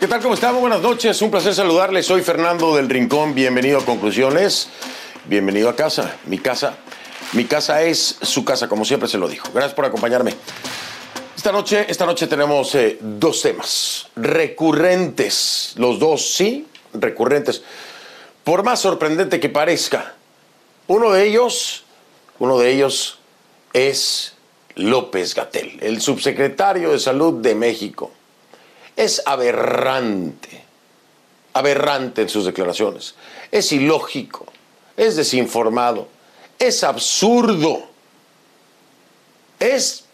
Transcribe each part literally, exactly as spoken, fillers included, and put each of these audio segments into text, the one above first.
¿Qué tal? ¿Cómo están? Buenas noches. Un placer saludarles. Soy Fernando del Rincón. Bienvenido a Conclusiones. Bienvenido a casa. Mi casa. Mi casa es su casa, como siempre se lo digo. Gracias por acompañarme. Esta noche, esta noche tenemos eh, dos temas recurrentes. Los dos, sí, recurrentes. Por más sorprendente que parezca, uno de ellos, uno de ellos es López-Gatell, el subsecretario de Salud de México. Es aberrante, aberrante en sus declaraciones. Es ilógico, es desinformado, es absurdo. Es,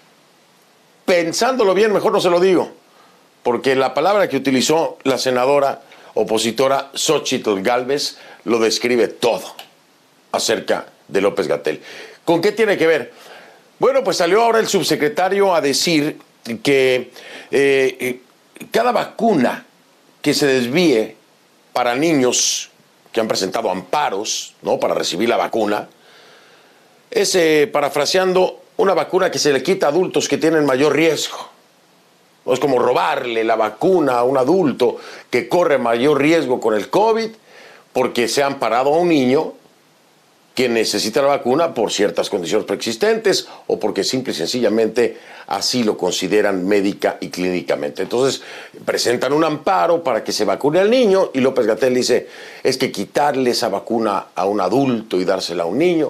pensándolo bien, mejor no se lo digo, porque la palabra que utilizó la senadora opositora Xóchitl Gálvez lo describe todo acerca de López-Gatell. ¿Con qué tiene que ver? Bueno, pues salió ahora el subsecretario a decir que eh, cada vacuna que se desvíe para niños que han presentado amparos, ¿no?, para recibir la vacuna, es, eh, parafraseando, una vacuna que se le quita a adultos que tienen mayor riesgo. No es como robarle la vacuna a un adulto que corre mayor riesgo con el COVID porque se ha amparado a un niño que necesita la vacuna por ciertas condiciones preexistentes o porque simple y sencillamente así lo consideran médica y clínicamente. Entonces presentan un amparo para que se vacune al niño y López-Gatell dice, es que quitarle esa vacuna a un adulto y dársela a un niño.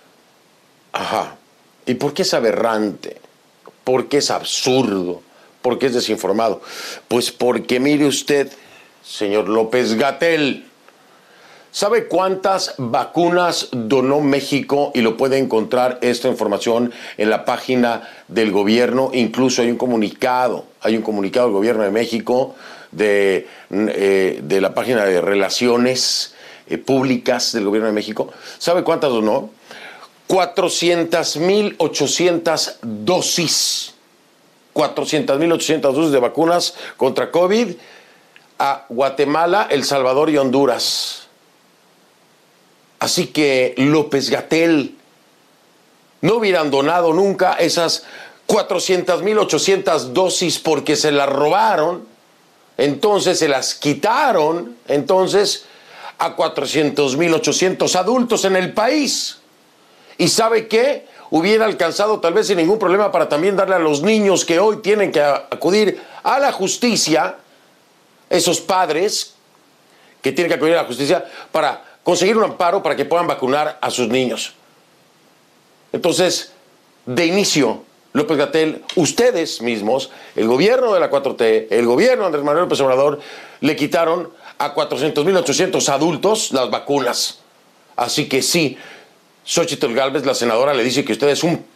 Ajá. ¿Y por qué es aberrante? ¿Por qué es absurdo? ¿Por qué es desinformado? Pues porque mire usted, señor López-Gatell, ¿sabe cuántas vacunas donó México? Y lo puede encontrar esta información en la página del gobierno. Incluso hay un comunicado, hay un comunicado del gobierno de México de, eh, de la página de Relaciones eh, Públicas del gobierno de México. ¿Sabe cuántas donó? cuatrocientas mil ochocientas dosis. cuatrocientas mil ochocientas dosis de vacunas contra COVID a Guatemala, El Salvador y Honduras. Así que López-Gatell no hubieran donado nunca esas cuatrocientas mil ochocientas dosis porque se las robaron, entonces se las quitaron, entonces a cuatrocientos mil ochocientos adultos en el país. ¿Y sabe qué? Hubiera alcanzado tal vez sin ningún problema para también darle a los niños que hoy tienen que acudir a la justicia, esos padres que tienen que acudir a la justicia para conseguir un amparo para que puedan vacunar a sus niños. Entonces, de inicio, López-Gatell, ustedes mismos, el gobierno de la cuatro T, el gobierno de Andrés Manuel López Obrador, le quitaron a cuatrocientos mil ochocientos adultos las vacunas. Así que sí, Xóchitl Gálvez, la senadora, le dice que usted es un...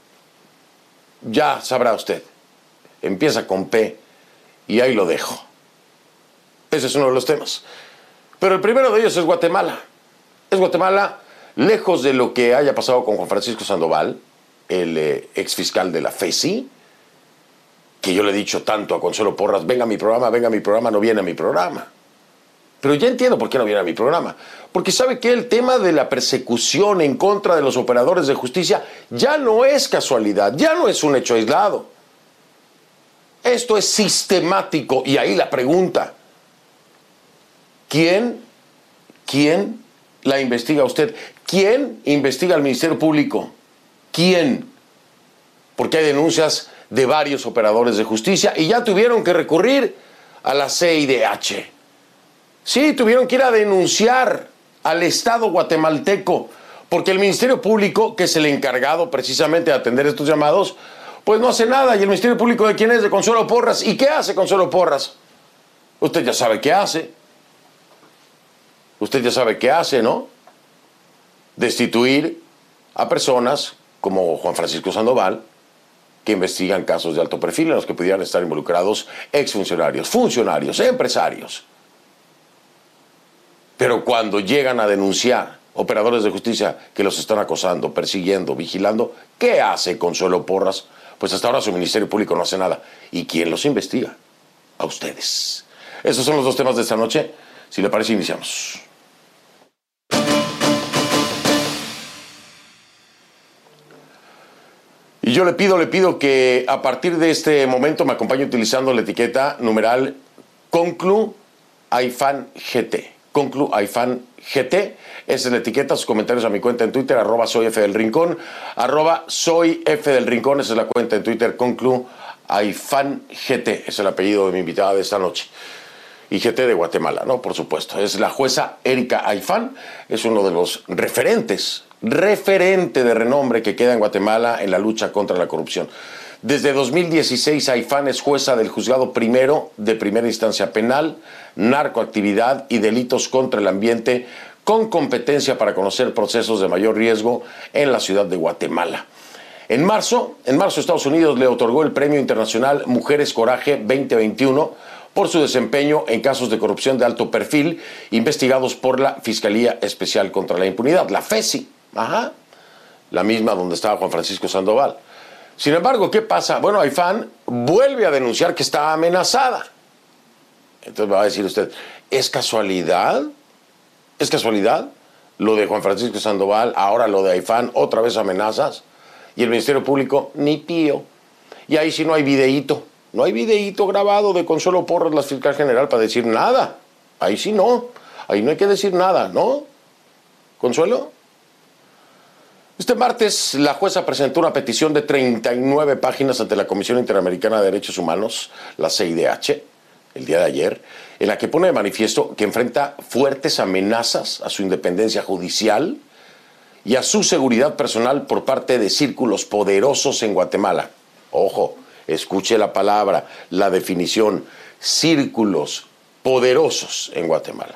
Ya sabrá usted. Empieza con P y ahí lo dejo. Ese es uno de los temas. Pero el primero de ellos es Guatemala. Es Guatemala, lejos de lo que haya pasado con Juan Francisco Sandoval, el eh, exfiscal de la F E S I, que yo le he dicho tanto a Consuelo Porras, venga a mi programa, venga a mi programa, no viene a mi programa. Pero ya entiendo por qué no viene a mi programa. Porque sabe que el tema de la persecución en contra de los operadores de justicia ya no es casualidad, ya no es un hecho aislado. Esto es sistemático. Y ahí la pregunta, ¿quién, quién la investiga a usted? ¿Quién investiga al Ministerio Público? ¿Quién? Porque hay denuncias de varios operadores de justicia y ya tuvieron que recurrir a la C I D H. Sí, tuvieron que ir a denunciar al Estado guatemalteco, porque el Ministerio Público, que es el encargado precisamente de atender estos llamados, pues no hace nada. ¿Y el Ministerio Público de quién es? De Consuelo Porras. ¿Y qué hace Consuelo Porras? Usted ya sabe qué hace. Usted ya sabe qué hace, ¿no? Destituir a personas como Juan Francisco Sandoval, que investigan casos de alto perfil en los que pudieran estar involucrados exfuncionarios, funcionarios, empresarios. Pero cuando llegan a denunciar operadores de justicia que los están acosando, persiguiendo, vigilando, ¿qué hace Consuelo Porras? Pues hasta ahora su Ministerio Público no hace nada. ¿Y quién los investiga? A ustedes. Esos son los dos temas de esta noche. Si le parece, iniciamos. Y yo le pido, le pido que a partir de este momento me acompañe utilizando la etiqueta numeral Conclu Aifán G T. Conclu Aifán G T. Esa es la etiqueta. Sus comentarios a mi cuenta en Twitter, arroba soy F del Rincón. Arroba soy F del Rincón. Esa es la cuenta en Twitter. Conclu Aifán G T. Es el apellido de mi invitada de esta noche. Y G T de Guatemala, ¿no? Por supuesto. Es la jueza Erika Aifán. Es uno de los referentes, referente de renombre que queda en Guatemala en la lucha contra la corrupción. Desde dos mil dieciséis, Aifán es jueza del Juzgado Primero de Primera Instancia Penal, Narcoactividad y Delitos contra el Ambiente, con competencia para conocer procesos de mayor riesgo en la ciudad de Guatemala. En marzo, en marzo Estados Unidos le otorgó el Premio Internacional Mujeres Coraje veinte veintiuno por su desempeño en casos de corrupción de alto perfil investigados por la Fiscalía Especial contra la Impunidad, la FESI, ajá, la misma donde estaba Juan Francisco Sandoval. Sin embargo, ¿qué pasa? Bueno, Aifán vuelve a denunciar que está amenazada. Entonces me va a decir usted, ¿es casualidad? ¿Es casualidad? Lo de Juan Francisco Sandoval, ahora lo de Aifán, otra vez amenazas. Y el Ministerio Público, ni pío. Y ahí sí no hay videíto. No hay videíto grabado de Consuelo Porras, la fiscal general, para decir nada. Ahí sí no. Ahí no hay que decir nada, ¿no? ¿Consuelo? Este martes, la jueza presentó una petición de treinta y nueve páginas ante la Comisión Interamericana de Derechos Humanos, la C I D H, el día de ayer, en la que pone de manifiesto que enfrenta fuertes amenazas a su independencia judicial y a su seguridad personal por parte de círculos poderosos en Guatemala. Ojo, escuche la palabra, la definición, círculos poderosos en Guatemala.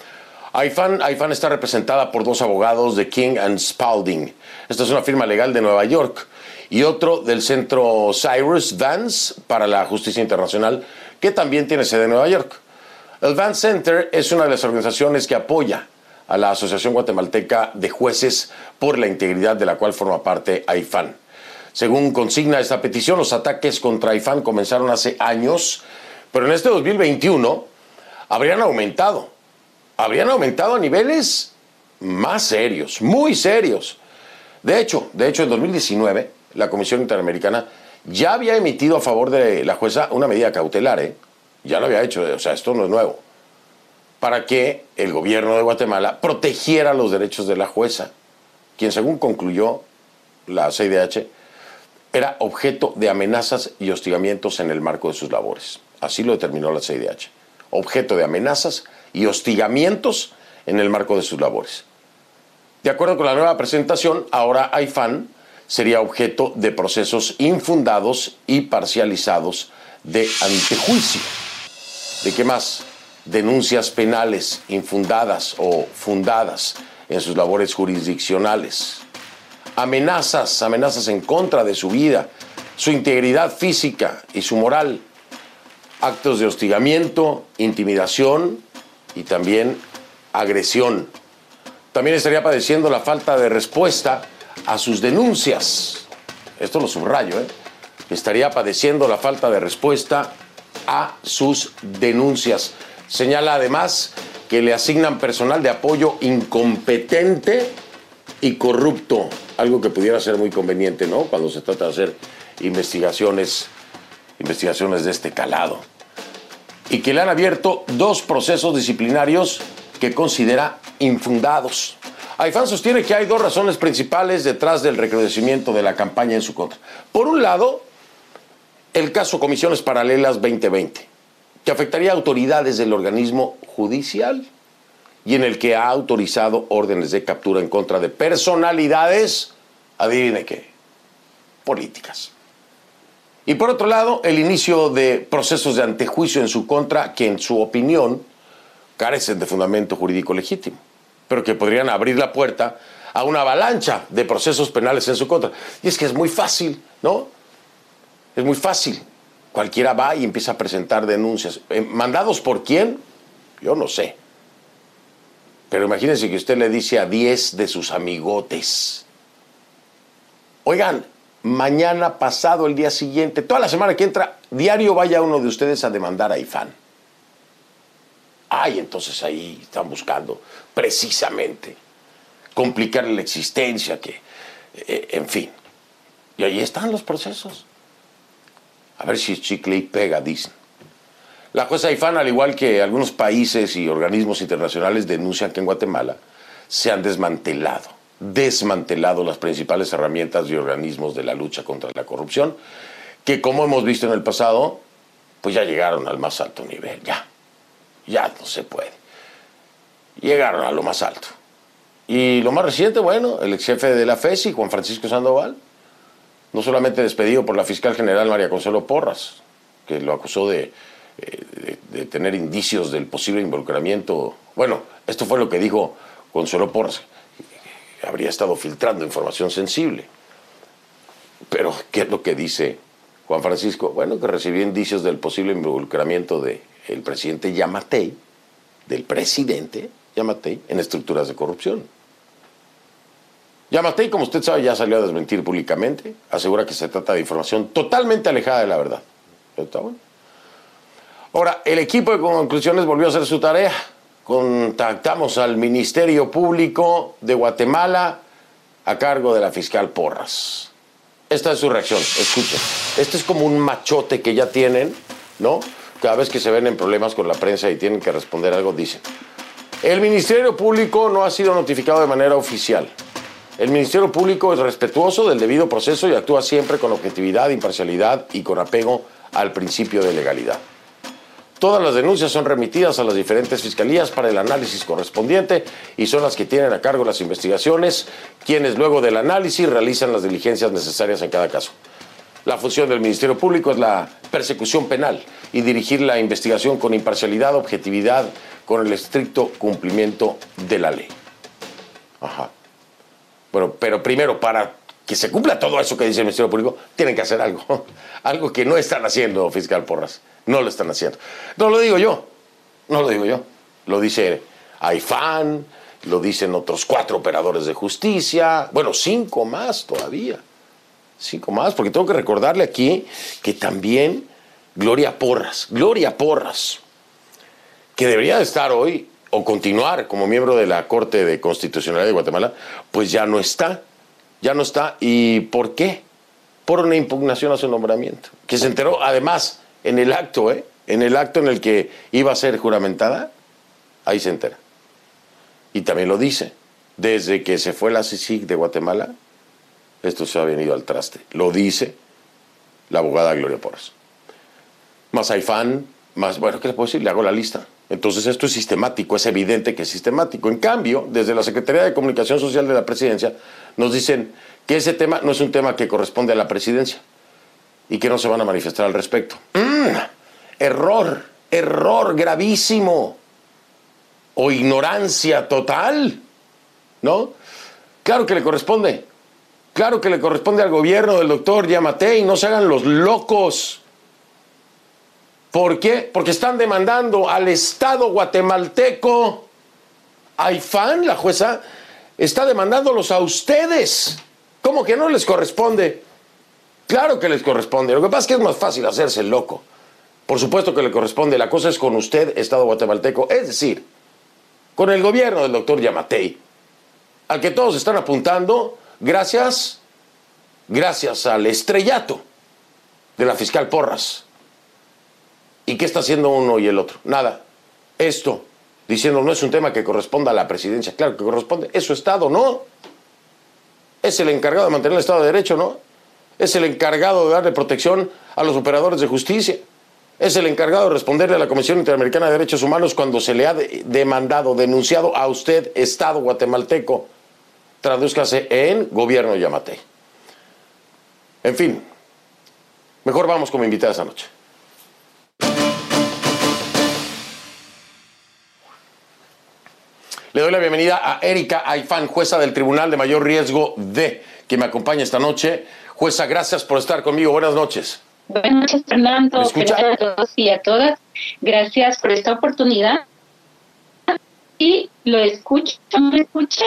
Aifán, Aifán está representada por dos abogados de King and Spalding. Esta es una firma legal de Nueva York. Y otro del centro Cyrus Vance para la Justicia Internacional, que también tiene sede en Nueva York. El Vance Center es una de las organizaciones que apoya a la Asociación Guatemalteca de Jueces por la integridad de la cual forma parte Aifán. Según consigna esta petición, los ataques contra Aifán comenzaron hace años, pero en este dos mil veintiuno habrían aumentado. Habrían aumentado a niveles más serios, muy serios. De hecho, de hecho, en dos mil diecinueve, la Comisión Interamericana ya había emitido a favor de la jueza una medida cautelar, ¿eh? Ya lo había hecho, o sea, esto no es nuevo, para que el gobierno de Guatemala protegiera los derechos de la jueza, quien, según concluyó la C I D H, era objeto de amenazas y hostigamientos en el marco de sus labores. Así lo determinó la C I D H. Objeto de amenazas y hostigamientos en el marco de sus labores. De acuerdo con la nueva presentación, ahora Aifán sería objeto de procesos infundados y parcializados de antejuicio. ¿De qué más? Denuncias penales infundadas o fundadas en sus labores jurisdiccionales. Amenazas, amenazas en contra de su vida, su integridad física y su moral. Actos de hostigamiento, intimidación y también agresión. También estaría padeciendo la falta de respuesta a sus denuncias. Esto lo subrayo, ¿eh? Estaría padeciendo la falta de respuesta a sus denuncias. Señala además que le asignan personal de apoyo incompetente y corrupto, algo que pudiera ser muy conveniente, ¿no?, cuando se trata de hacer investigaciones, investigaciones de este calado. Y que le han abierto dos procesos disciplinarios que considera infundados. Aifán sostiene que hay dos razones principales detrás del recrudecimiento de la campaña en su contra. Por un lado, el caso Comisiones Paralelas veinte veinte, que afectaría a autoridades del organismo judicial y en el que ha autorizado órdenes de captura en contra de personalidades, adivine qué, políticas. Y por otro lado, el inicio de procesos de antejuicio en su contra que, en su opinión, carecen de fundamento jurídico legítimo, pero que podrían abrir la puerta a una avalancha de procesos penales en su contra. Y es que es muy fácil, ¿no? Es muy fácil. Cualquiera va y empieza a presentar denuncias. ¿Mandados por quién? Yo no sé. Pero imagínense que usted le dice a diez de sus amigotes: oigan, mañana, pasado, el día siguiente, toda la semana que entra, diario vaya uno de ustedes a demandar a Aifán. Ay, entonces ahí están buscando precisamente complicarle la existencia, que, eh, en fin. Y ahí están los procesos. A ver si es chicle y pega, dicen. La jueza Aifán, al igual que algunos países y organismos internacionales, denuncian que en Guatemala se han desmantelado, desmantelado las principales herramientas y organismos de la lucha contra la corrupción, que como hemos visto en el pasado, pues ya llegaron al más alto nivel, ya, ya no se puede. Llegaron a lo más alto. Y lo más reciente, bueno, el ex jefe de la FESI, Juan Francisco Sandoval, no solamente despedido por la fiscal general María Consuelo Porras, que lo acusó de, de, de tener indicios del posible involucramiento. Bueno, esto fue lo que dijo Consuelo Porras, que habría estado filtrando información sensible. Pero, ¿qué es lo que dice Juan Francisco? Bueno, que recibió indicios del posible involucramiento del presidente Yamatei, del presidente Yamatei, en estructuras de corrupción. Yamatei, como usted sabe, ya salió a desmentir públicamente, asegura que se trata de información totalmente alejada de la verdad. ¿Está bueno? Ahora, el equipo de conclusiones volvió a hacer su tarea. Contactamos al Ministerio Público de Guatemala a cargo de la fiscal Porras. Esta es su reacción, escuchen. Este es como un machote que ya tienen, ¿no? Cada vez que se ven en problemas con la prensa y tienen que responder algo, dicen: el Ministerio Público no ha sido notificado de manera oficial. El Ministerio Público es respetuoso del debido proceso y actúa siempre con objetividad, imparcialidad y con apego al principio de legalidad. Todas las denuncias son remitidas a las diferentes fiscalías para el análisis correspondiente y son las que tienen a cargo las investigaciones, quienes luego del análisis realizan las diligencias necesarias en cada caso. La función del Ministerio Público es la persecución penal y dirigir la investigación con imparcialidad, objetividad, con el estricto cumplimiento de la ley. Ajá. Bueno, pero primero, para que se cumpla todo eso que dice el Ministerio Público, tienen que hacer algo. Algo que no están haciendo, fiscal Porras. No lo están haciendo. No lo digo yo. No lo digo yo. Lo dice Aifán, lo dicen otros cuatro operadores de justicia. Bueno, cinco más todavía. Cinco más, porque tengo que recordarle aquí que también Gloria Porras, Gloria Porras, que debería de estar hoy o continuar como miembro de la Corte de Constitucionalidad de Guatemala, pues ya no está, ya no está. ¿Y por qué? Por una impugnación a su nombramiento, que se enteró además en el acto, ¿eh? En el acto en el que iba a ser juramentada, ahí se entera. Y también lo dice, desde que se fue la C I C de Guatemala, esto se ha venido al traste. Lo dice la abogada Gloria Porras. Más Aifán, más, bueno, ¿qué le puedo decir? Le hago la lista. Entonces esto es sistemático, es evidente que es sistemático. En cambio, desde la Secretaría de Comunicación Social de la Presidencia nos dicen que ese tema no es un tema que corresponde a la Presidencia y que no se van a manifestar al respecto. ¡Mm! Error, error gravísimo o ignorancia total, ¿no? Claro que le corresponde, claro que le corresponde al gobierno del doctor Yamatei, no se hagan los locos. ¿Por qué? Porque están demandando al Estado guatemalteco. Aifán, la jueza, está demandándolos a ustedes. ¿Cómo que no les corresponde? Claro que les corresponde. Lo que pasa es que es más fácil hacerse el loco. Por supuesto que le corresponde. La cosa es con usted, Estado guatemalteco, es decir, con el gobierno del doctor Yamatei, al que todos están apuntando gracias, gracias al estrellato de la fiscal Porras. ¿Y qué está haciendo uno y el otro? Nada. Esto, diciendo, no es un tema que corresponda a la presidencia. Claro que corresponde. Es su Estado, ¿no? Es el encargado de mantener el Estado de Derecho, ¿no? Es el encargado de darle protección a los operadores de justicia. Es el encargado de responderle a la Comisión Interamericana de Derechos Humanos cuando se le ha de demandado, denunciado a usted, Estado guatemalteco. Tradúzcase en gobierno Yamatei. En fin, mejor vamos como invitada esta noche. Le doy la bienvenida a Erika Aifán, jueza del Tribunal de Mayor Riesgo D, que me acompaña esta noche. Jueza, gracias por estar conmigo. Buenas noches. Buenas noches, Fernando. ¿Me escucha? Gracias a todos y a todas. Gracias por esta oportunidad. Y lo escucho. ¿Me escucha?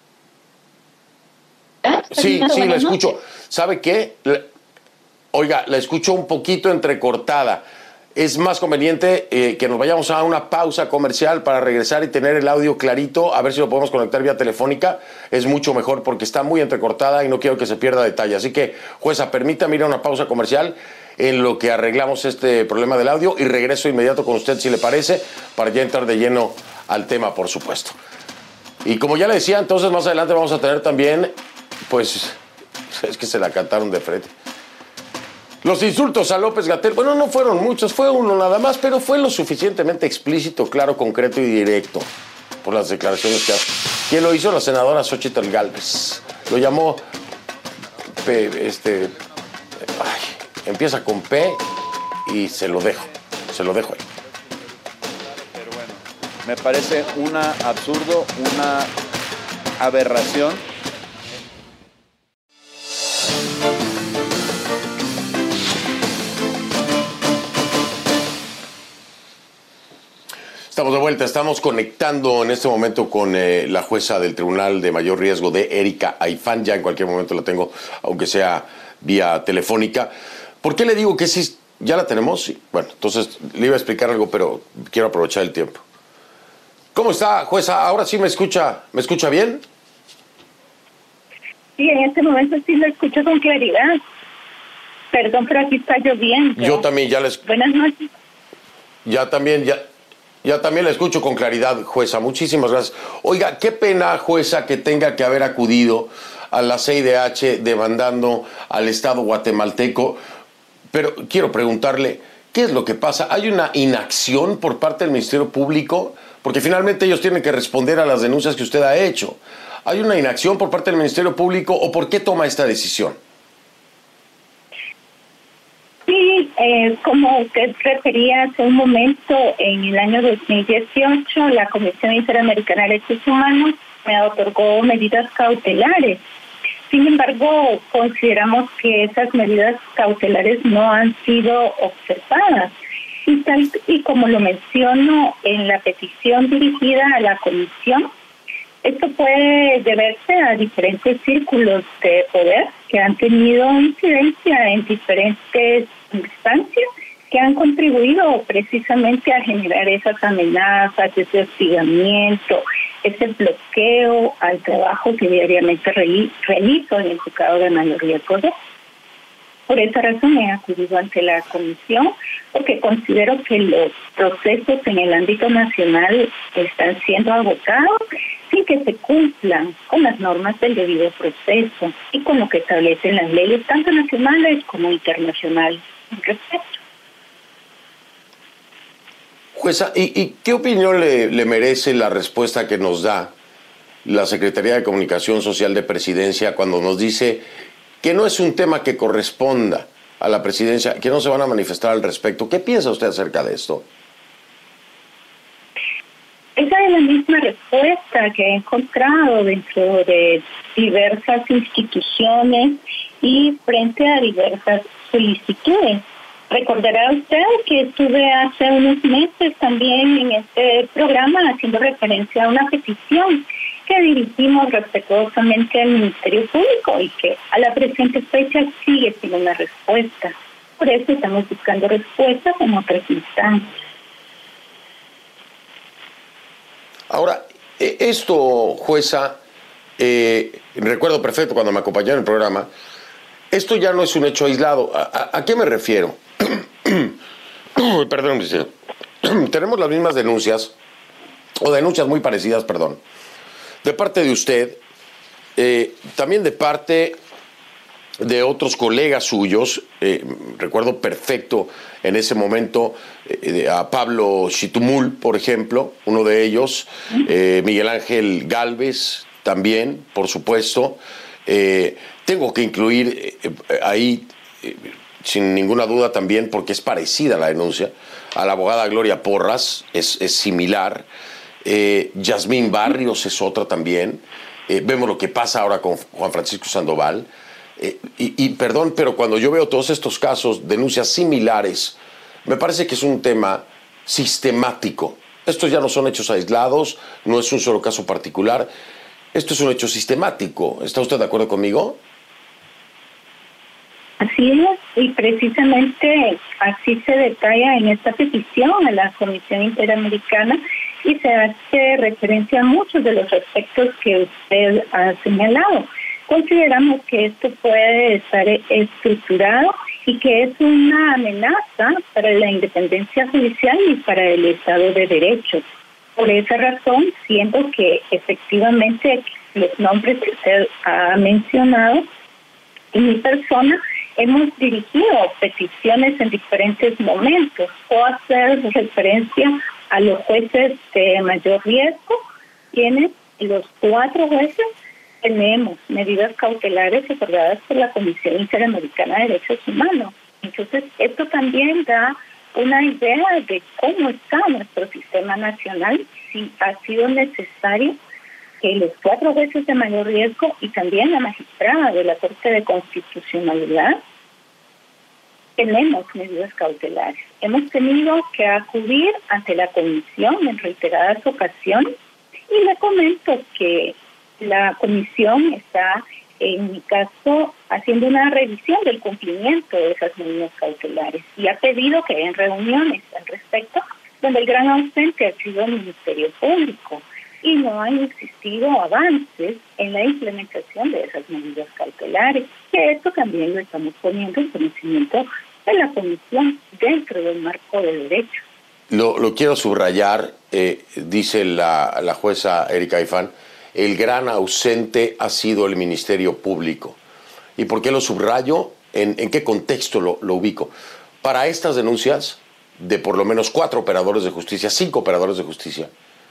Sí, sí, la escucho. ¿Sabe qué? Le, oiga, la escucho un poquito entrecortada. es más conveniente eh, que nos vayamos a una pausa comercial para regresar y tener el audio clarito, a ver si lo podemos conectar vía telefónica. Es mucho mejor porque está muy entrecortada y no quiero que se pierda detalle. Así que, jueza, permítame ir a una pausa comercial en lo que arreglamos este problema del audio y regreso inmediato con usted, si le parece, para ya entrar de lleno al tema, por supuesto. Y como ya le decía, entonces más adelante vamos a tener también, pues, es que se la cantaron de frente. Los insultos a López-Gatell, bueno, no fueron muchos, fue uno nada más, pero fue lo suficientemente explícito, claro, concreto y directo por las declaraciones que hace. ¿Quién lo hizo? La senadora Xochitl Gálvez. Lo llamó, P, este, ay, empieza con P y se lo dejo, se lo dejo ahí. Pero bueno, me parece un absurdo, una aberración. Estamos de vuelta, estamos conectando en este momento con eh, la jueza del Tribunal de Mayor Riesgo de Erika Aifán. Ya en cualquier momento la tengo, aunque sea vía telefónica. ¿Por qué le digo que sí? ¿Ya la tenemos? Sí. Bueno, entonces le iba a explicar algo, pero quiero aprovechar el tiempo. ¿Cómo está, jueza? ¿Ahora sí me escucha, me escucha bien? Sí, en este momento sí lo escucho con claridad. Perdón, pero aquí está lloviendo. Yo también ya les... Buenas noches. Ya también, ya... Ya también la escucho con claridad, jueza. Muchísimas gracias. Oiga, qué pena, jueza, que tenga que haber acudido a la C I D H demandando al Estado guatemalteco. Pero quiero preguntarle, ¿qué es lo que pasa? ¿Hay una inacción por parte del Ministerio Público? Porque finalmente ellos tienen que responder a las denuncias que usted ha hecho. ¿Hay una inacción por parte del Ministerio Público o por qué toma esta decisión? Sí, eh, como usted refería hace un momento, en el año dos mil dieciocho la Comisión Interamericana de Derechos Humanos me otorgó medidas cautelares. Sin embargo, consideramos que esas medidas cautelares no han sido observadas. Y tal y como lo menciono en la petición dirigida a la Comisión, esto puede deberse a diferentes círculos de poder que han tenido incidencia en diferentes instancias que han contribuido precisamente a generar esas amenazas, ese hostigamiento, ese bloqueo al trabajo que diariamente realizo en el juzgado de mayor riesgo. Por esa razón he acudido ante la comisión, porque considero que los procesos en el ámbito nacional están siendo agotados sin que se cumplan con las normas del debido proceso y con lo que establecen las leyes tanto nacionales como internacionales al respecto. Jueza, ¿y, y qué opinión le, le merece la respuesta que nos da la Secretaría de Comunicación Social de Presidencia cuando nos dice que no es un tema que corresponda a la presidencia, que no se van a manifestar al respecto? ¿Qué piensa usted acerca de esto? Esa es la misma respuesta que he encontrado dentro de diversas instituciones y frente a diversas solicitudes. Recordará usted que estuve hace unos meses también en este programa haciendo referencia a una petición que dirigimos respetuosamente al Ministerio Público y que a la presente fecha sigue sin una respuesta. Por eso estamos buscando respuestas en otras instancias. Ahora, esto, jueza, eh, recuerdo perfecto cuando me acompañó en el programa, esto ya no es un hecho aislado. ¿A, a, a qué me refiero? Perdón, tenemos las mismas denuncias, o denuncias muy parecidas, perdón, de parte de usted, eh, también de parte de otros colegas suyos. Eh, recuerdo perfecto en ese momento eh, a Pablo Chitumul, por ejemplo, uno de ellos, eh, Miguel Ángel Gálvez también, por supuesto. Eh, tengo que incluir eh, ahí, eh, sin ninguna duda también, porque es parecida la denuncia, a la abogada Gloria Porras, es, es similar. Eh, Yasmín Barrios es otra también. Eh, vemos lo que pasa ahora con Juan Francisco Sandoval. Eh, y, y perdón, pero cuando yo veo todos estos casos, denuncias similares, me parece que es un tema sistemático. Estos ya no son hechos aislados, no es un solo caso particular. Esto es un hecho sistemático. ¿Está usted de acuerdo conmigo? Así es, y precisamente así se detalla en esta petición a la Comisión Interamericana y se hace referencia a muchos de los aspectos que usted ha señalado. Consideramos que esto puede estar estructurado y que es una amenaza para la independencia judicial y para el Estado de Derecho. Por esa razón, siento que efectivamente los nombres que usted ha mencionado y mi persona hemos dirigido peticiones en diferentes momentos. Puedo hacer referencia a los jueces de mayor riesgo, quienes los cuatro jueces tenemos medidas cautelares acordadas por la Comisión Interamericana de Derechos Humanos. Entonces, esto también da una idea de cómo está nuestro sistema nacional, si ha sido necesario que los cuatro jueces de mayor riesgo y también la magistrada de la Corte de Constitucionalidad tenemos medidas cautelares. Hemos tenido que acudir ante la comisión en reiteradas ocasiones y le comento que la comisión está, en mi caso, haciendo una revisión del cumplimiento de esas medidas cautelares y ha pedido que hayan reuniones al respecto, donde el gran ausente ha sido el Ministerio Público y no han existido avances en la implementación de esas medidas cautelares, que esto también lo estamos poniendo en conocimiento de la comisión dentro del marco de derecho. Lo, lo quiero subrayar, eh, dice la, la jueza Erika Ifán, el gran ausente ha sido el Ministerio Público. ¿Y por qué lo subrayo? ¿En, en qué contexto lo, lo ubico? Para estas denuncias de por lo menos cuatro operadores de justicia, cinco operadores de justicia,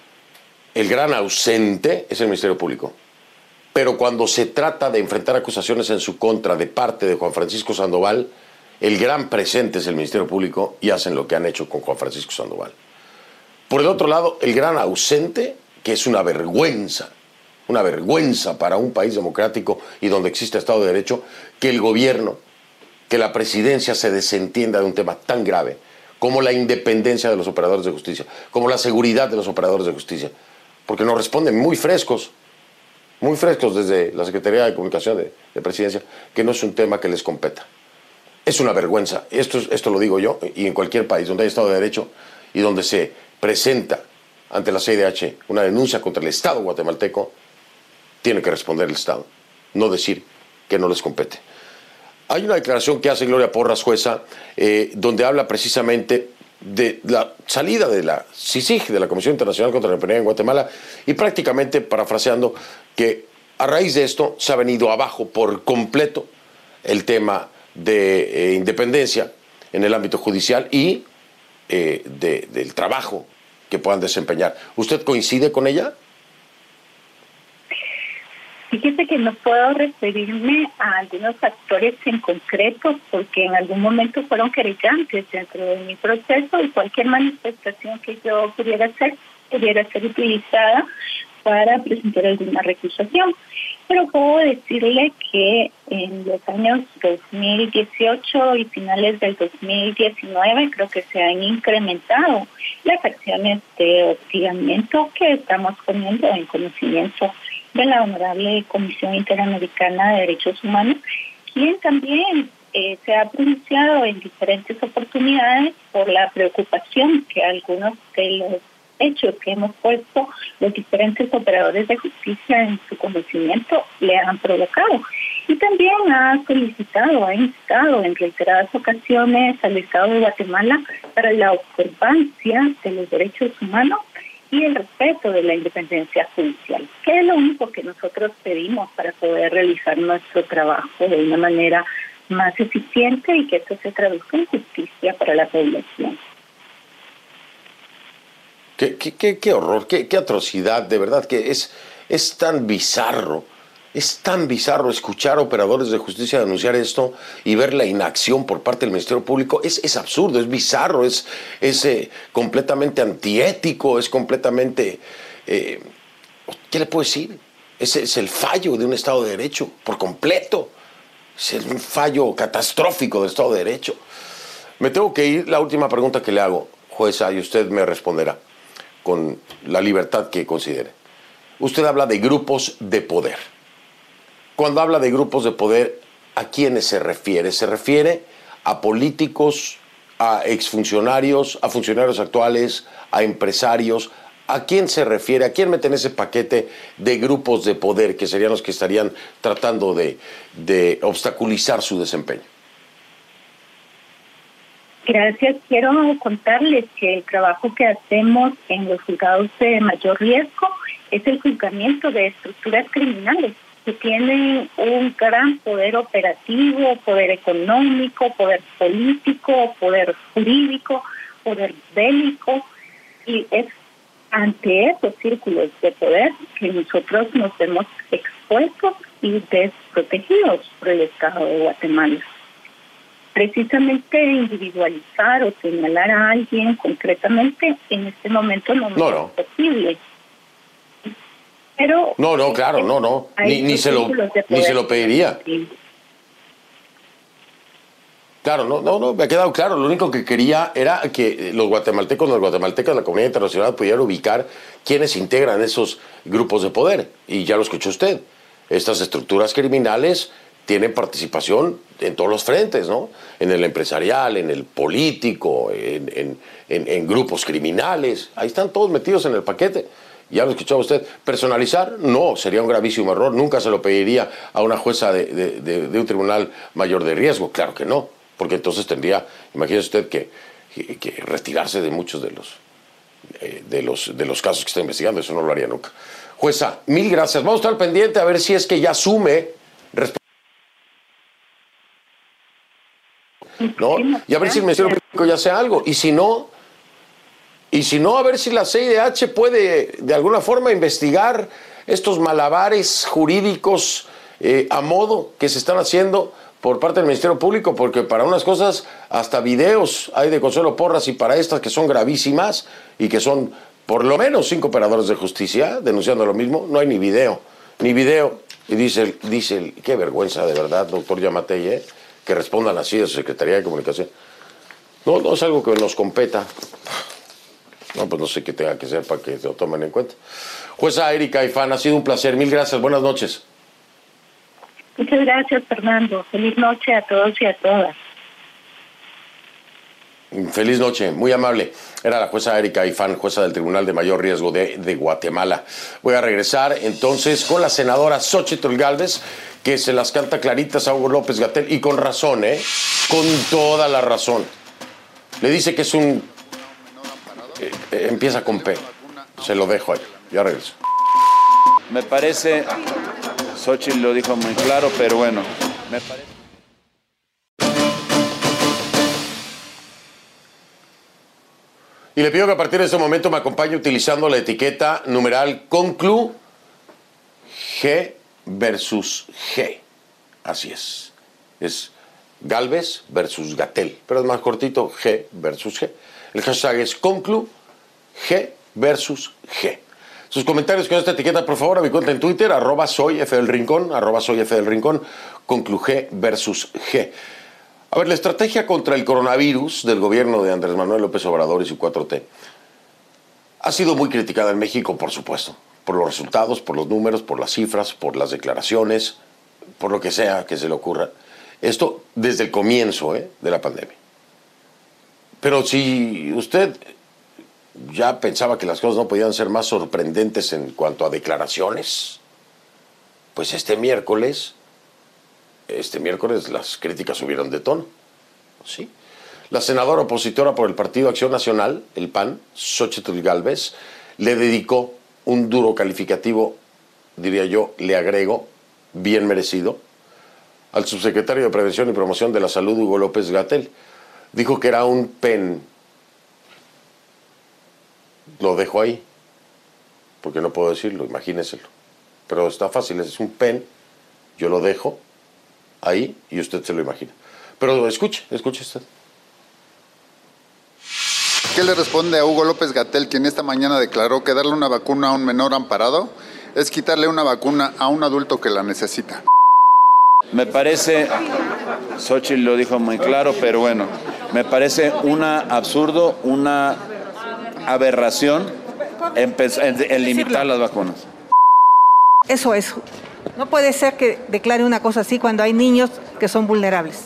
el gran ausente es el Ministerio Público. Pero cuando se trata de enfrentar acusaciones en su contra de parte de Juan Francisco Sandoval, el gran presente es el Ministerio Público y hacen lo que han hecho con Juan Francisco Sandoval. Por el otro lado, el gran ausente, que es una vergüenza, una vergüenza para un país democrático y donde existe Estado de Derecho, que el gobierno, que la presidencia se desentienda de un tema tan grave como la independencia de los operadores de justicia, como la seguridad de los operadores de justicia, porque nos responden muy frescos, muy frescos desde la Secretaría de Comunicación de, de Presidencia, que no es un tema que les competa. Es una vergüenza, esto, esto lo digo yo, y en cualquier país donde hay Estado de Derecho y donde se presenta ante la C I D H una denuncia contra el Estado guatemalteco, tiene que responder el Estado, no decir que no les compete. Hay una declaración que hace Gloria Porras, jueza, eh, donde habla precisamente de la salida de la C I C I G, de la Comisión Internacional contra la Impunidad en Guatemala, y prácticamente parafraseando que a raíz de esto se ha venido abajo por completo el tema de eh, independencia en el ámbito judicial y eh, de, del trabajo que puedan desempeñar. ¿Usted coincide con ella? Fíjese que no puedo referirme a algunos factores en concreto porque en algún momento fueron querellantes dentro de mi proceso y cualquier manifestación que yo pudiera hacer pudiera ser utilizada para presentar alguna recusación. Pero puedo decirle que en los años dos mil dieciocho y finales del dos mil diecinueve creo que se han incrementado las acciones de hostigamiento que estamos poniendo en conocimiento de la Honorable Comisión Interamericana de Derechos Humanos, quien también eh, se ha pronunciado en diferentes oportunidades por la preocupación que algunos de los hechos que hemos puesto los diferentes operadores de justicia en su conocimiento le han provocado. Y también ha solicitado, ha instado en reiteradas ocasiones al Estado de Guatemala para la observancia de los derechos humanos y el respeto de la independencia judicial, que es lo único que nosotros pedimos para poder realizar nuestro trabajo de una manera más eficiente y que esto se traduzca en justicia para la población. Qué, qué, qué, qué horror, qué, qué atrocidad, de verdad que es, es tan bizarro, es tan bizarro escuchar a operadores de justicia denunciar esto y ver la inacción por parte del Ministerio Público. Es, es absurdo, es bizarro, es, es eh, completamente antiético, es completamente... Eh, ¿qué le puedo decir? Es, es el fallo de un Estado de Derecho por completo. Es un fallo catastrófico del Estado de Derecho. Me tengo que ir. La última pregunta que le hago, jueza, y usted me responderá con la libertad que considere. Usted habla de grupos de poder. Cuando habla de grupos de poder, ¿a quiénes se refiere? ¿Se refiere a políticos, a exfuncionarios, a funcionarios actuales, a empresarios? ¿A quién se refiere? ¿A quién mete en ese paquete de grupos de poder que serían los que estarían tratando de, de obstaculizar su desempeño? Gracias. Quiero contarles que el trabajo que hacemos en los juzgados de mayor riesgo es el juzgamiento de estructuras criminales que tienen un gran poder operativo, poder económico, poder político, poder jurídico, poder bélico, y es ante esos círculos de poder que nosotros nos vemos expuestos y desprotegidos por el Estado de Guatemala. Precisamente individualizar o señalar a alguien concretamente en este momento no, no, no. es posible. Pero no, no, claro, no, no. Ni, ni, se lo, ni se lo pediría. Claro, no, no, no, me ha quedado claro. Lo único que quería era que los guatemaltecos, los guatemaltecas, la comunidad internacional pudieran ubicar quiénes integran esos grupos de poder. Y ya lo escuchó usted. Estas estructuras criminales tienen participación en todos los frentes, ¿no? En el empresarial, en el político, en, en, en, en grupos criminales. Ahí están todos metidos en el paquete. Ya lo escuchaba usted. Personalizar, no, sería un gravísimo error. Nunca se lo pediría a una jueza de, de, de, de un tribunal mayor de riesgo. Claro que no. Porque entonces tendría, imagínese usted, que, que, que retirarse de muchos de los, eh, de, los, de los casos que está investigando. Eso no lo haría nunca. Jueza, mil gracias. Vamos a estar pendiente a ver si es que ya asume, ¿no? Y a ver si el Ministerio Público ya hace algo. Y si no, y si no, a ver si la C I D H puede de alguna forma investigar estos malabares jurídicos eh, a modo que se están haciendo por parte del Ministerio Público, porque para unas cosas hasta videos hay de Consuelo Porras, y para estas que son gravísimas y que son por lo menos cinco operadores de justicia denunciando lo mismo, no hay ni video, ni video. Y dice, el, dice el, qué vergüenza de verdad, doctor Yamatei, ¿eh? Que respondan así a su Secretaría de Comunicación. No, no es algo que nos competa. No, pues no sé qué tenga que ser para que se lo tomen en cuenta. Jueza Erika Ifán, ha sido un placer. Mil gracias. Buenas noches. Muchas gracias, Fernando. Feliz noche a todos y a todas. Feliz noche, muy amable. Era la jueza Erika Ifán, jueza del Tribunal de Mayor Riesgo de, de Guatemala. Voy a regresar entonces con la senadora Xochitl Gálvez, que se las canta claritas a Hugo López-Gatell, y con razón, ¿eh? Con toda la razón. Le dice que es un... Eh, eh, empieza con P. Se lo dejo ahí. Ya regreso. Me parece... Xochitl lo dijo muy claro, pero bueno, me parece... Y le pido que a partir de este momento me acompañe utilizando la etiqueta numeral conclu G versus G. Así es. Es Gálvez versus Gatell, pero es más cortito, G versus G. El hashtag es conclu G versus G. Sus comentarios con esta etiqueta, por favor, a mi cuenta en Twitter, arroba soy F del Rincón, arroba soy F del Rincón, conclu G versus G. A ver, la estrategia contra el coronavirus del gobierno de Andrés Manuel López Obrador y su cuatro T ha sido muy criticada en México, por supuesto, por los resultados, por los números, por las cifras, por las declaraciones, por lo que sea que se le ocurra. Esto desde el comienzo ¿eh? de la pandemia. Pero si usted ya pensaba que las cosas no podían ser más sorprendentes en cuanto a declaraciones, pues este miércoles... Este miércoles las críticas subieron de tono. ¿Sí? La senadora opositora por el Partido Acción Nacional, el P A N, Xochitl Gálvez, le dedicó un duro calificativo, diría yo, le agrego, bien merecido, al subsecretario de Prevención y Promoción de la Salud, Hugo López-Gatell. Dijo que era un pen. Lo dejo ahí, porque no puedo decirlo, imagínenselo. Pero está fácil, es un pen, yo lo dejo ahí y usted se lo imagina. Pero escuche, escuche usted. ¿Qué le responde a Hugo López-Gatell, quien esta mañana declaró que darle una vacuna a un menor amparado es quitarle una vacuna a un adulto que la necesita? Me parece, Xochitl lo dijo muy claro, pero bueno, me parece un absurdo, una aberración en, en, en limitar las vacunas. Eso es. No puede ser que declare una cosa así cuando hay niños que son vulnerables.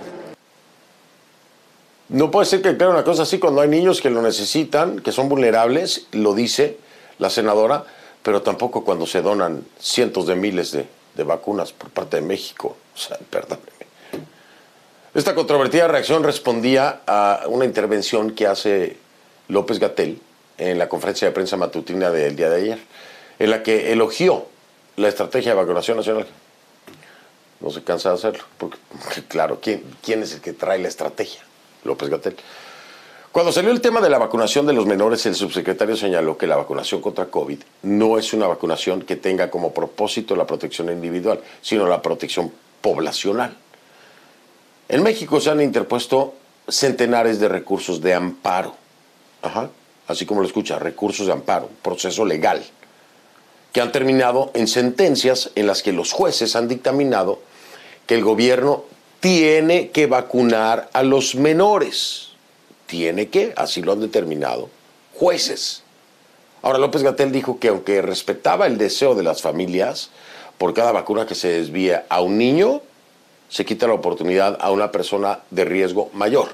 No puede ser que declare una cosa así cuando hay niños que lo necesitan, que son vulnerables, lo dice la senadora, pero tampoco cuando se donan cientos de miles de, de vacunas por parte de México. O sea, perdóneme. Esta controvertida reacción respondía a una intervención que hace López-Gatell en la conferencia de prensa matutina del día de ayer, en la que elogió la estrategia de vacunación nacional. No se cansa de hacerlo, porque, claro, ¿quién, quién es el que trae la estrategia? López-Gatell. Cuando salió el tema de la vacunación de los menores, el subsecretario señaló que la vacunación contra COVID no es una vacunación que tenga como propósito la protección individual, sino la protección poblacional. En México se han interpuesto centenares de recursos de amparo, ajá, así como lo escucha, recursos de amparo, proceso legal, que han terminado en sentencias en las que los jueces han dictaminado que el gobierno tiene que vacunar a los menores. Tiene que, así lo han determinado jueces. Ahora, López-Gatell dijo que aunque respetaba el deseo de las familias, por cada vacuna que se desvía a un niño, se quita la oportunidad a una persona de riesgo mayor.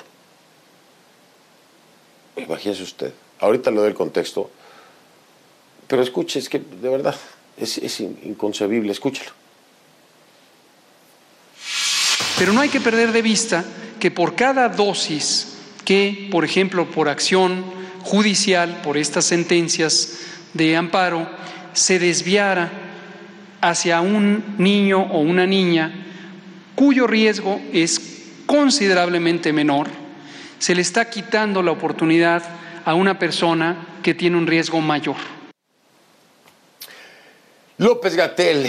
Imagínese usted. Ahorita le doy el contexto, pero escuche, es que de verdad es, es inconcebible, escúchelo. Pero no hay que perder de vista que por cada dosis que, por ejemplo, por acción judicial, por estas sentencias de amparo, se desviara hacia un niño o una niña cuyo riesgo es considerablemente menor, se le está quitando la oportunidad a una persona que tiene un riesgo mayor. López-Gatell,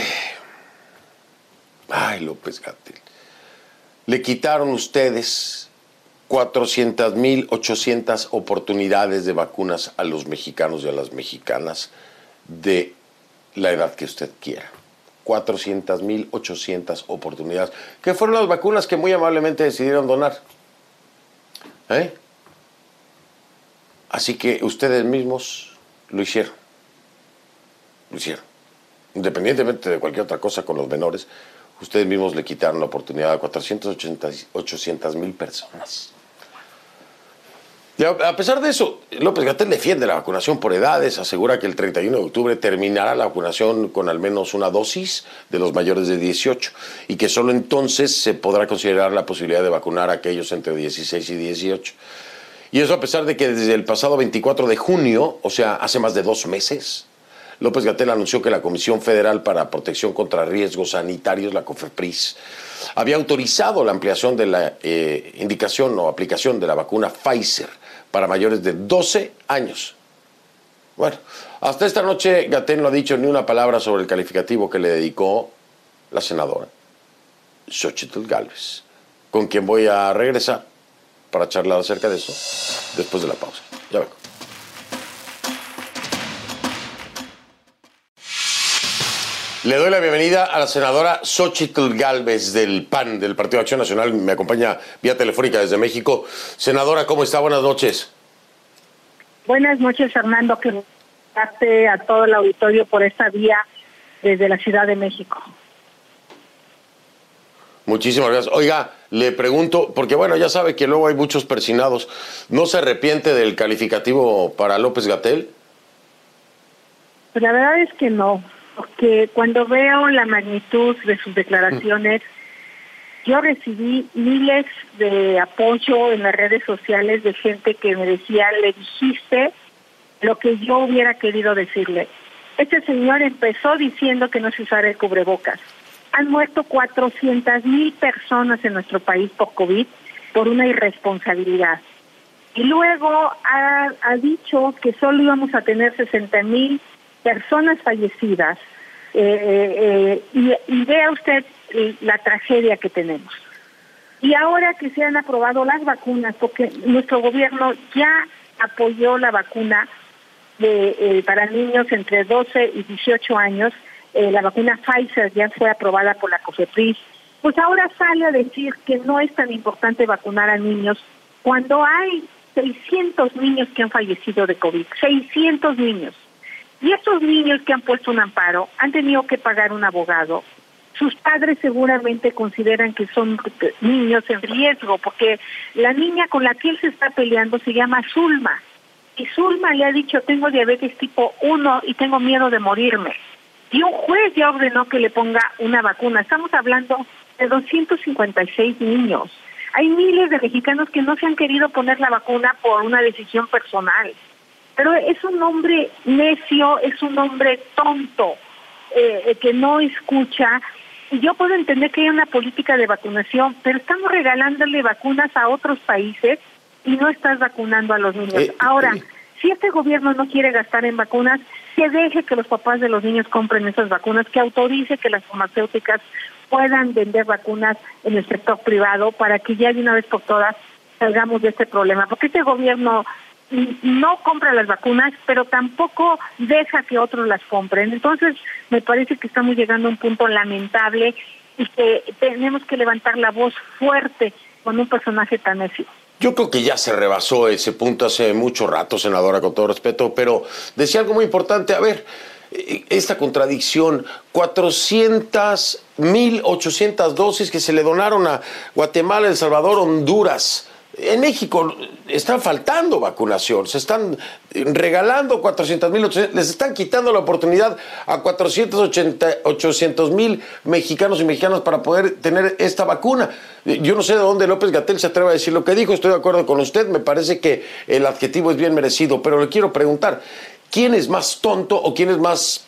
ay López-Gatell, le quitaron ustedes cuatrocientas mil ochocientas oportunidades de vacunas a los mexicanos y a las mexicanas de la edad que usted quiera. cuatrocientas mil ochocientas oportunidades, que fueron las vacunas que muy amablemente decidieron donar. ¿Eh? Así que ustedes mismos lo hicieron. Lo hicieron. Independientemente de cualquier otra cosa con los menores, ustedes mismos le quitaron la oportunidad a cuatrocientas ochocientas mil personas. Y a, a pesar de eso, López-Gatell defiende la vacunación por edades, asegura que el treinta y uno de octubre terminará la vacunación con al menos una dosis de los mayores de dieciocho y que solo entonces se podrá considerar la posibilidad de vacunar a aquellos entre dieciséis y dieciocho. Y eso a pesar de que desde el pasado veinticuatro de junio, o sea, hace más de dos meses, López-Gatell anunció que la Comisión Federal para Protección contra Riesgos Sanitarios, la COFEPRIS, había autorizado la ampliación de la eh, indicación o aplicación de la vacuna Pfizer para mayores de doce años. Bueno, hasta esta noche Gatell no ha dicho ni una palabra sobre el calificativo que le dedicó la senadora Xochitl Gálvez, con quien voy a regresar para charlar acerca de eso después de la pausa. Ya vengo. Le doy la bienvenida a la senadora Xochitl Gálvez del P A N, del Partido de Acción Nacional. Me acompaña vía telefónica desde México. Senadora, ¿cómo está? Buenas noches. Buenas noches, Fernando, que hace a todo el auditorio por esta vía desde la Ciudad de México. Muchísimas gracias. Oiga, le pregunto, porque bueno, ya sabe que luego hay muchos persinados. ¿No se arrepiente del calificativo para López-Gatell? Pues la verdad es que no. Porque cuando veo la magnitud de sus declaraciones, yo recibí miles de apoyo en las redes sociales de gente que me decía, le dijiste lo que yo hubiera querido decirle. Este señor empezó diciendo que no se usara el cubrebocas. Han muerto cuatrocientas mil personas en nuestro país por COVID por una irresponsabilidad. Y luego ha, ha dicho que solo íbamos a tener sesenta mil personas fallecidas, eh, eh, y, y vea usted eh, la tragedia que tenemos. Y ahora que se han aprobado las vacunas, porque nuestro gobierno ya apoyó la vacuna de, eh, para niños entre doce y dieciocho años, eh, la vacuna Pfizer ya fue aprobada por la COFEPRIS, pues ahora sale a decir que no es tan importante vacunar a niños cuando hay seiscientos niños que han fallecido de COVID, seiscientos niños. Y estos niños que han puesto un amparo han tenido que pagar un abogado sus padres seguramente consideran que son niños en riesgo, porque la niña con la que él se está peleando se llama Zulma. Y Zulma le ha dicho, tengo diabetes tipo uno y tengo miedo de morirme. Y un juez ya ordenó que le ponga una vacuna. Estamos hablando de doscientos cincuenta y seis niños. Hay miles de mexicanos que no se han querido poner la vacuna por una decisión personal. Pero es un hombre necio, es un hombre tonto, eh, que no escucha. Y yo puedo entender que hay una política de vacunación, pero estamos regalándole vacunas a otros países y no estás vacunando a los niños. Eh, Ahora, eh. si este gobierno no quiere gastar en vacunas, que deje que los papás de los niños compren esas vacunas, que autorice que las farmacéuticas puedan vender vacunas en el sector privado para que ya de una vez por todas salgamos de este problema. Porque este gobierno no compra las vacunas, pero tampoco deja que otros las compren. Entonces, me parece que estamos llegando a un punto lamentable y que tenemos que levantar la voz fuerte con un personaje tan necio. Yo creo que ya se rebasó ese punto hace mucho rato, senadora, con todo respeto, pero decía algo muy importante. A ver, esta contradicción, cuatrocientas mil ochocientas dosis que se le donaron a Guatemala, El Salvador, Honduras. En México están faltando vacunación, se están regalando cuatrocientos mil, les están quitando la oportunidad a cuatrocientos ochenta, ochocientos mil mexicanos y mexicanas para poder tener esta vacuna. Yo no sé de dónde López-Gatell se atreve a decir lo que dijo, estoy de acuerdo con usted, me parece que el adjetivo es bien merecido, pero le quiero preguntar, ¿quién es más tonto o quién es más...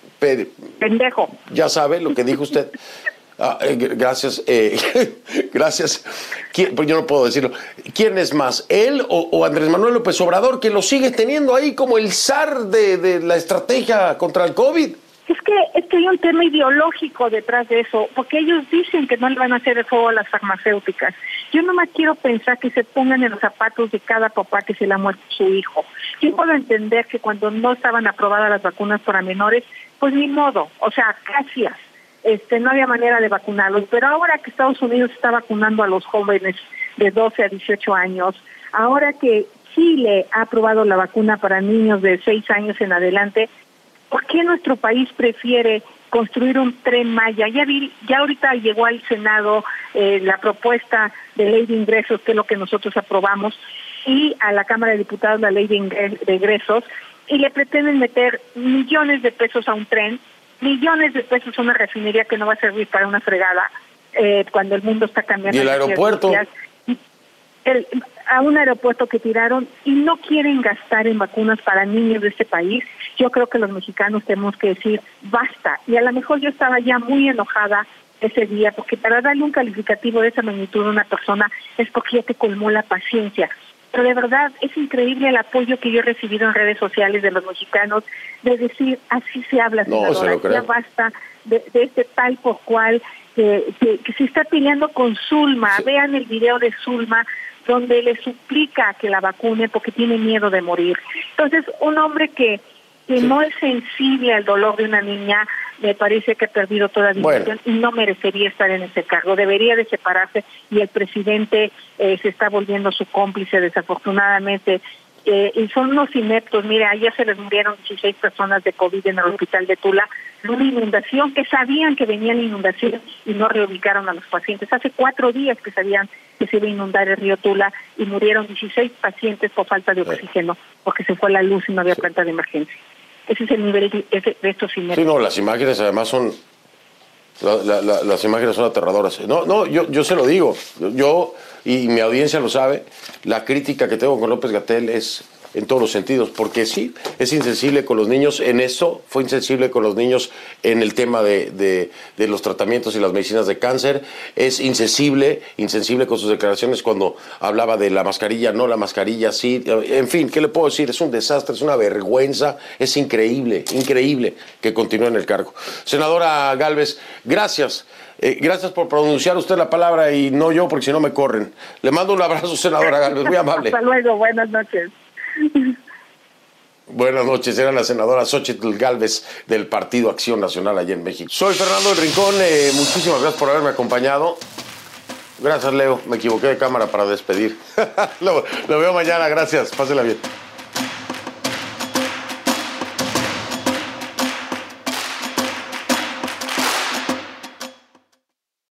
pendejo? Ya sabe lo que dijo usted. Ah, eh, gracias, eh, gracias. Pues yo no puedo decirlo. ¿Quién es más, él o, o Andrés Manuel López Obrador, que lo sigue teniendo ahí como el zar de, de la estrategia contra el COVID? Es que, es que hay un tema ideológico detrás de eso, porque ellos dicen que no le van a hacer el fuego a las farmacéuticas. Yo nomás quiero pensar que se pongan en los zapatos de cada papá que se le ha muerto su hijo. Yo puedo entender que cuando no estaban aprobadas las vacunas para menores, pues ni modo, o sea, gracias. Este, no había manera de vacunarlos, pero ahora que Estados Unidos está vacunando a los jóvenes de doce a dieciocho años, ahora que Chile ha aprobado la vacuna para niños de seis años en adelante, ¿por qué nuestro país prefiere construir un Tren Maya? Ya vi, ya ahorita llegó al Senado eh, la propuesta de ley de ingresos, que es lo que nosotros aprobamos, y a la Cámara de Diputados la ley de ingresos, y le pretenden meter millones de pesos a un tren, millones de pesos a una refinería que no va a servir para una fregada eh, cuando el mundo está cambiando. ¿Y el aeropuerto? El, a un aeropuerto que tiraron y no quieren gastar en vacunas para niños de este país. Yo creo que los mexicanos tenemos que decir basta. Y a lo mejor yo estaba ya muy enojada ese día, porque para darle un calificativo de esa magnitud a una persona es porque ya te colmó la paciencia. Pero de verdad es increíble el apoyo que yo he recibido en redes sociales de los mexicanos, de decir, así se habla, senadora, no, se lo creo. Ya basta de, de este tal por cual que, que, que se está peleando con Zulma. Sí. Vean el video de Zulma, donde le suplica que la vacune porque tiene miedo de morir. Entonces, un hombre que, que sí. no es sensible al dolor de una niña, me parece que ha perdido toda dimensión bueno. y no merecería estar en ese cargo. Debería de separarse y el presidente eh, se está volviendo su cómplice, desafortunadamente. Eh, y son unos ineptos. Mira, ayer se les murieron dieciséis personas de COVID en el hospital de Tula, una inundación que sabían que venía la inundación y no reubicaron a los pacientes. Hace cuatro días que sabían que se iba a inundar el río Tula y murieron dieciséis pacientes por falta de oxígeno, porque se fue la luz y no había planta de emergencia. Ese es el nivel de, de, de estos ineptos. Sí, no, las imágenes además son... La, la, la, las imágenes son aterradoras. No, no, yo, yo se lo digo. Yo, y mi audiencia lo sabe, la crítica que tengo con López-Gatell es en todos los sentidos, porque sí, es insensible con los niños en eso, fue insensible con los niños en el tema de, de, de los tratamientos y las medicinas de cáncer, es insensible, insensible con sus declaraciones cuando hablaba de la mascarilla, no la mascarilla, sí, en fin, ¿qué le puedo decir? Es un desastre, es una vergüenza, es increíble, increíble que continúe en el cargo. Senadora Gálvez, gracias. Eh, gracias por pronunciar usted la palabra y no yo, porque si no me corren. Le mando un abrazo, senadora Gálvez, muy amable. Hasta luego, buenas noches. Buenas noches, era la senadora Xóchitl Gálvez del Partido Acción Nacional allá en México. Soy Fernando del Rincón, eh, muchísimas gracias por haberme acompañado. Gracias, Leo, me equivoqué de cámara para despedir. lo, lo veo mañana, gracias, pásela bien.